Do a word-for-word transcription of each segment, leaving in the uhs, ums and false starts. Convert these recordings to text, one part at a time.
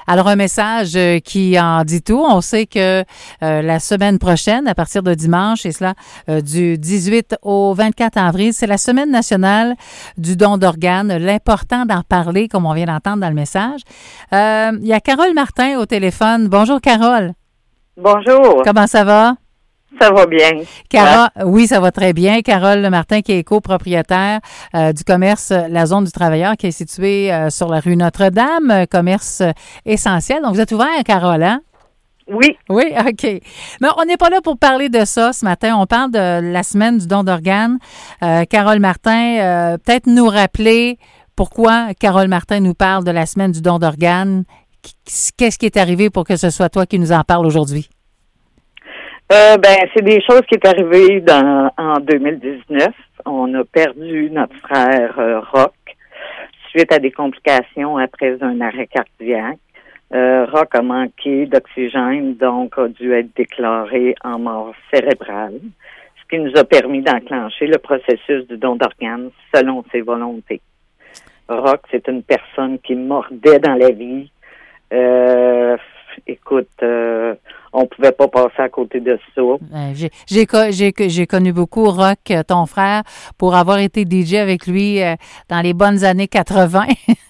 Alors, un message euh, qui en dit tout. On sait que euh, la semaine prochaine, à partir de dimanche, et cela euh, du dix-huit au vingt-quatre avril, c'est la semaine nationale du don d'organes. L'important d'en parler, comme on vient d'entendre dans le message. Euh, il y a Carole Martin au téléphone. Bonjour, Carole. Bonjour. Comment ça va? Ça va bien. Carole, oui, ça va très bien. Carole Martin, qui est copropriétaire euh, du commerce La Zone du Travailleur, qui est situé euh, sur la rue Notre-Dame, euh, commerce euh, essentiel. Donc, vous êtes ouvert, Carole, hein? Oui. Oui, OK. Mais on n'est pas là pour parler de ça ce matin. On parle de la semaine du don d'organes. Euh, Carole Martin, euh, peut-être nous rappeler pourquoi Carole Martin nous parle de la semaine du don d'organes. Qu'est-ce qui est arrivé pour que ce soit toi qui nous en parle aujourd'hui? Euh, ben, c'est des choses qui est arrivées dans, en deux mille dix-neuf. On a perdu notre frère euh, Roch suite à des complications après un arrêt cardiaque. Euh, Roch a manqué d'oxygène, donc a dû être déclaré en mort cérébrale, ce qui nous a permis d'enclencher le processus du don d'organes selon ses volontés. Roch, c'est une personne qui mordait dans la vie. Euh, écoute, euh, on pouvait pas passer à côté de ça. Euh, j'ai, j'ai, j'ai, j'ai connu beaucoup Roch, ton frère, pour avoir été D J avec lui euh, dans les bonnes années quatre-vingt.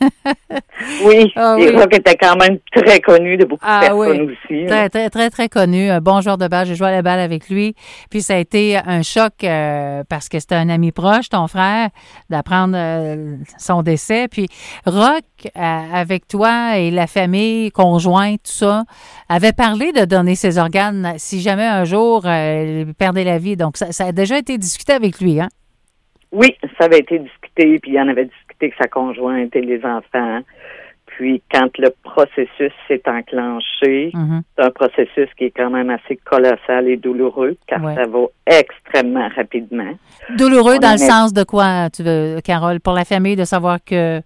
Oui, ah, et oui. Roch était quand même très connu de beaucoup ah, de personnes oui. aussi. Très, très, très, très connu. Un bon joueur de balle. J'ai joué à la balle avec lui. Puis ça a été un choc euh, parce que c'était un ami proche, ton frère, d'apprendre euh, son décès. Puis Roch, euh, avec toi et la famille, conjointe, tout ça, avait parlé de donner ses organes si jamais un jour euh, il perdait la vie. Donc, ça, ça a déjà été discuté avec lui, hein? Oui, ça avait été discuté, puis il en avait discuté avec sa conjointe et les enfants. Puis, quand le processus s'est enclenché, Mm-hmm. c'est un processus qui est quand même assez colossal et douloureux, car ouais. ça va extrêmement rapidement. Douloureux on dans le met... sens de quoi, tu veux, Carole? Pour la famille, de savoir que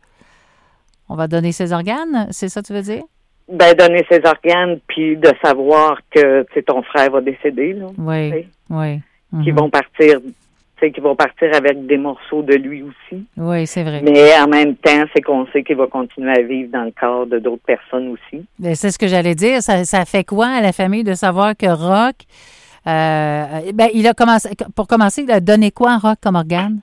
on va donner ses organes? C'est ça que tu veux dire? Ben, donner ses organes, puis de savoir que, tu sais, ton frère va décéder, là. Oui, t'sais, oui. Mm-hmm. Qui vont partir, tu sais, qui vont partir avec des morceaux de lui aussi. Oui, c'est vrai. Mais en même temps, c'est qu'on sait qu'il va continuer à vivre dans le corps de d'autres personnes aussi. Bien, c'est ce que j'allais dire. Ça, ça fait quoi à la famille de savoir que Roch, euh, ben, il a commencé, pour commencer, il a donné quoi à Roch comme organe?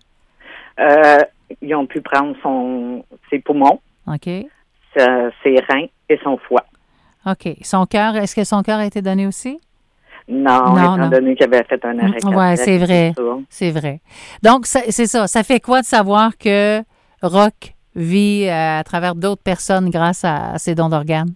Euh, ils ont pu prendre son, ses poumons. OK. Sa, ses reins et son foie. OK. Son cœur, est-ce que son cœur a été donné aussi? Non, non étant non. donné qu'il avait fait un arrêt cardiaque. Oui, c'est vrai. C'est vrai. Donc, ça, c'est ça. Ça fait quoi de savoir que Roch vit euh, à travers d'autres personnes grâce à, à ses dons d'organes?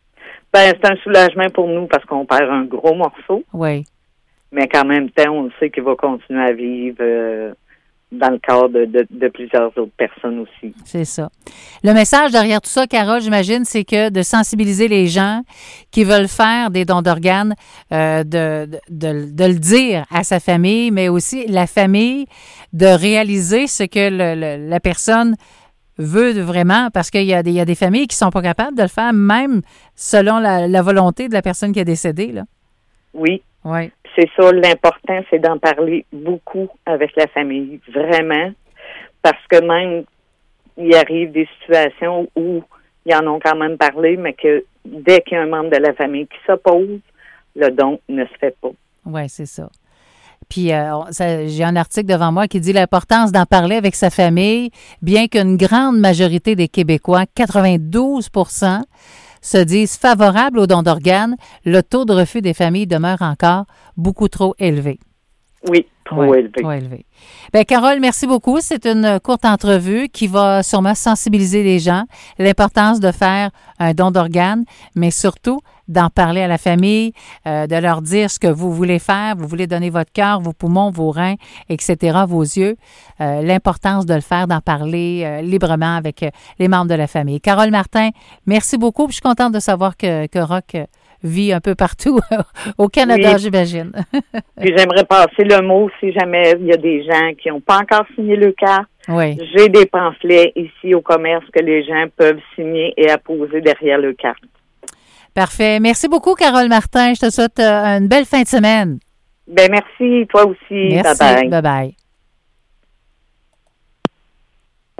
Ben, c'est un soulagement pour nous parce qu'on perd un gros morceau. Oui. Mais qu'en même temps, on sait qu'il va continuer à vivre euh, dans le corps de, de, de plusieurs autres personnes aussi. C'est ça. Le message derrière tout ça, Carole, j'imagine, c'est que de sensibiliser les gens qui veulent faire des dons d'organes, euh, de, de, de, de le dire à sa famille, mais aussi la famille de réaliser ce que le, le, la personne veut vraiment, parce qu'il y a des, il y a des familles qui ne sont pas capables de le faire, même selon la, la volonté de la personne qui est décédée, là. Oui. Oui. C'est ça, l'important, c'est d'en parler beaucoup avec la famille, vraiment, parce que même, il arrive des situations où ils en ont quand même parlé, mais que dès qu'il y a un membre de la famille qui s'oppose, le don ne se fait pas. Oui, c'est ça. Puis, euh, ça, j'ai un article devant moi qui dit l'importance d'en parler avec sa famille, bien qu'une grande majorité des Québécois, quatre-vingt-douze pour cent, se disent favorables aux dons d'organes, le taux de refus des familles demeure encore beaucoup trop élevé. Oui, trop ouais, élevé. Trop élevé. Bien, Carole, merci beaucoup. C'est une courte entrevue qui va sûrement sensibiliser les gens, l'importance de faire un don d'organes, mais surtout d'en parler à la famille, euh, de leur dire ce que vous voulez faire, vous voulez donner votre cœur, vos poumons, vos reins, et cetera, vos yeux, euh, l'importance de le faire, d'en parler euh, librement avec euh, les membres de la famille. Carole Martin, merci beaucoup. Je suis contente de savoir que, que Roch vit un peu partout au Canada, oui. J'imagine. Puis j'aimerais passer le mot si jamais il y a des gens qui n'ont pas encore signé le carte. Oui. J'ai des pamphlets ici au commerce que les gens peuvent signer et apposer derrière le carte. Parfait. Merci beaucoup, Carole Martin. Je te souhaite une belle fin de semaine. Ben merci, toi aussi. Merci. Bye-bye. Bye-bye.